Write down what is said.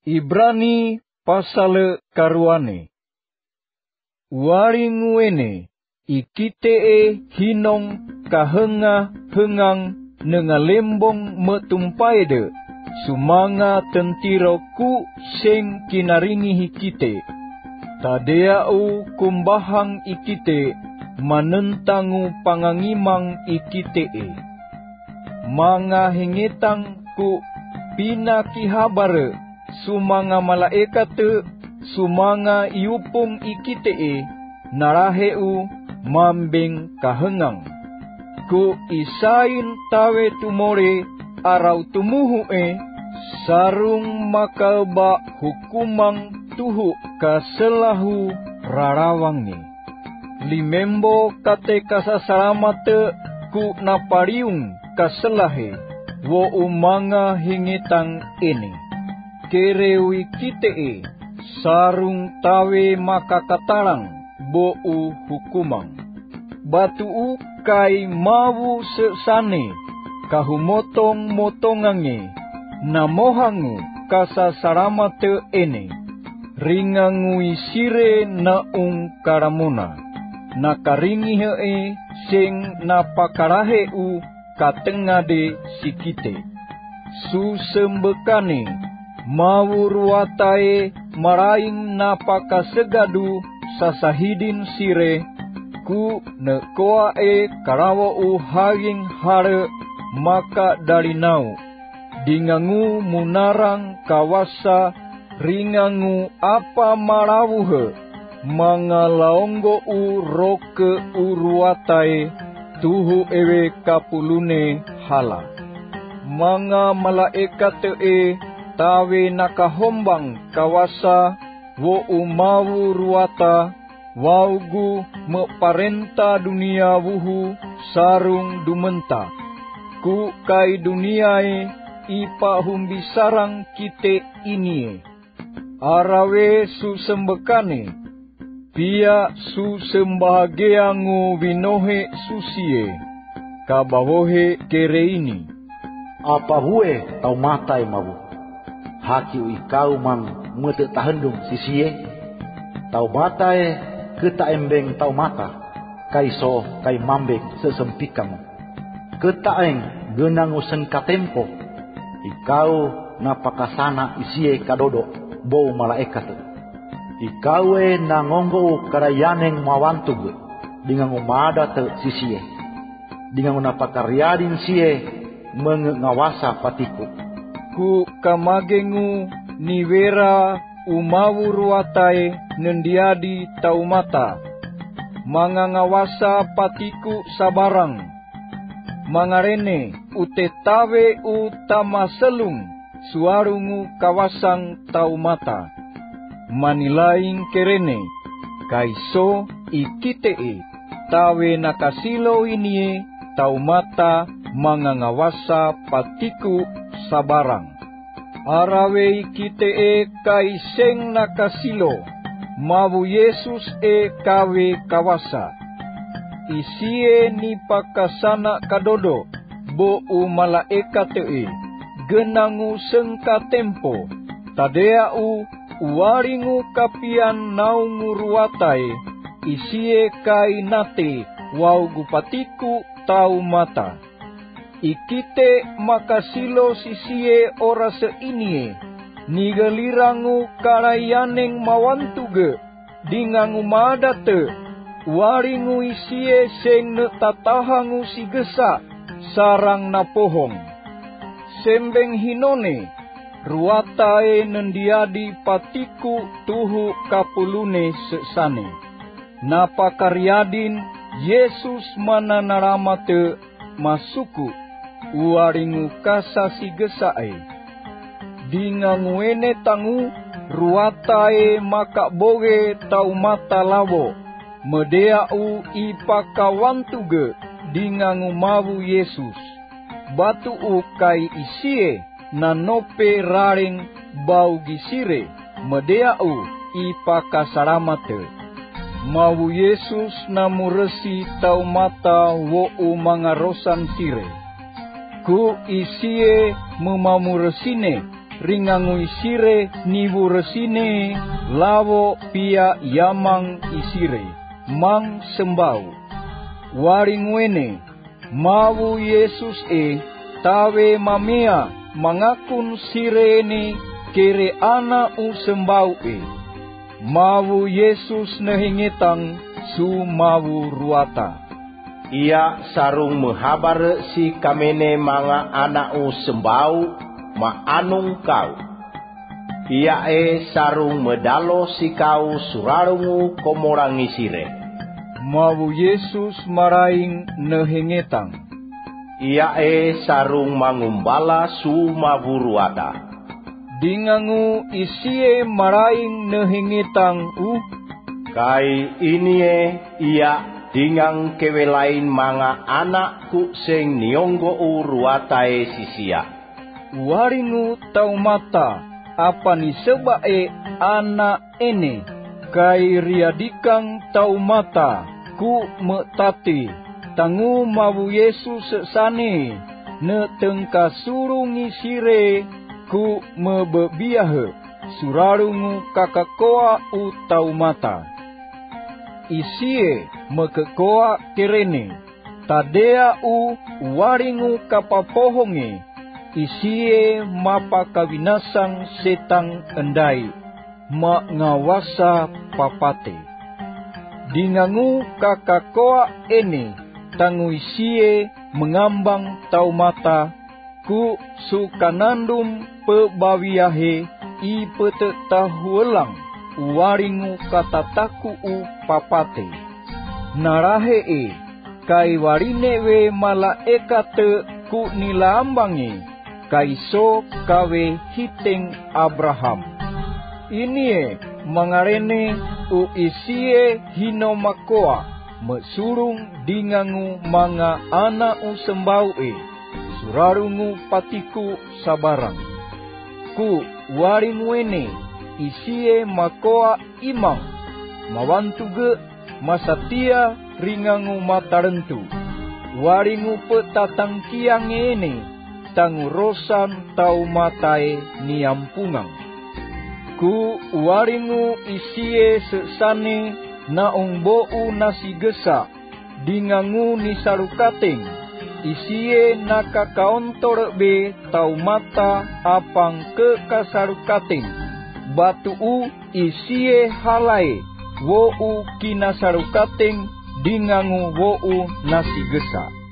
Ibrani pasal karuane. Waringuene ikite hinong kahenga-hengang nengalembong metumpaide sumanga tentiro ku sing kinaringi hikite. Tadeau kumbahang ikite manentangu pangangimang ikite. Mga hingetang ku pinakihabare sumanga malaekat sumanga iupong ikite naraheu mambing kahengang. Ku isain tawe tumore arau tumuhu sarung makalba hukumang tuhu kaselahu rarawangi. Limembo kate kasasalamate ku napariung kaselahe wo umanga hingetang ini. Kerewi kite sarung tawe makakatarang bou hukumang. Batu kai mawu sesane kahumotong-motongange namohangu kasasaramate ene. Ringangui sire naung karamuna. Nakaringi sing napakaraheu katengade sikite. Susembekane mawurwatae maraing napakasegadu sasahidin sire ku nekoae karawo haging hare maka dalinau dingangu munarang kawasa ringangu apa marawuhe mangalaonggo roke uruwatae tuhu ewe kapulune hala. Mga malaekat tawe nakahombang kawasa wo umawu ruwata waugu meparenta dunia wuhu sarung dumenta. Ku kai duniae ipa humbisarang kite ini. Arawe susembekane pia susembahageangu vinohe susie kabawohe kereini. Apa bue tau matai mabu haki ikau mang mete tahendung sisie tau matai keta embeng tau mata kaiso kai mambeng sesempikamu keta eng genangu sengkatempo ikau napakasana isie kadodo bau malaikat ikawe nangonggo karayaneng mawantug dengan umada te sisie dengan napakariadin sie mengawasa patiku. Ku kamagengu niwera umawurwatai nendiadi taumata. Mangangawasa patiku sabarang. Mangarene utetawe utamaselung suarungu kawasang taumata. Manilaing kerene kaiso ikite tawe nakasilo inie taumata mangangawasa patiku sabarang. Arawe kite kaiseng nakasilo mawu Yesus kawe kawasa. Isie ni pakasana kadodo bo malaekat genangu sengka tempo tadeau uwaringu kapian naungu ruwatai isie kai nate wau gupatiku tau mata. Ikite makasilo sisie ora seinie nigalirangu karayaneng mawantuge dingangu madate waringu isie seng netatahangu sigesa sarang napohong sembeng hinone ruatae nendiadi patiku tuhu kapulune sesane napakariadin Yesus mana naramate masuku uaringu kasasi gesae. Dinganguene tangu ruatae maka boge tau mata lawo. Medeau ipakawantuge dingangu mawu Yesus. Batu ukai isie nanope raring bau gisire. Medeau ipakasaramate. Mawu Yesus namuresi tau mata wo mangarosan sire. Ku isie memamuresine ringangu isire niwu resine lawo pia yamang isire mang sembau. Waringwene mawu Yesus tawe mamea mangakun sirene kere ana u sembau mawu Yesus nehingetang su mawu ruata. Ia sarung mehabar si kamene manga anak u sembau ma anung kau. Ia sarung medalo si kau surarungu komorangi sire. Mawu Yesus maraing nehingetang. Ia sarung mangumbala su mawu ruata. Dingangu isie maraing nehingetang kai ini ia dingang kewelain manga anakku sing nionggo uruatae sisia. Waringu tau mata apa ni sebae anak ene kai riadikang tau mata ku metati tangu mawu Yesus sane ne tengka surungi sire ku mebebiahe surarungu kakakoa u tau mata. Isie mekekoa kerene tadea u waringu kapapohonge isie mapa kawinasang setang endai ma ngawasa papate. Dingangu kakakoa ene tangu isie mengambang tau mata ku sukanandum pebawiahe i petetahuelang waringu katataku u papate. Narahe kai warinewe malaekate ku nilambangi kaiso kawe hiteng Abraham. Ini mangarene u isie hinomakoa mesurung dingangu manga ana u sembau surarungu patiku sabarang. Ku waringuene isie makoa imang mawantuge masatia ringangu matarentu. Waringu petatang kiang ene tangurosan tau matae niampungang. Ku waringu isie sesane naung bou nasi gesa dingangu ni sarukateng isie nakakaontor be tau mata apang ke kasarukateng batu u isie halai wo u kinasarukateng dingangu wo u nasi gesa.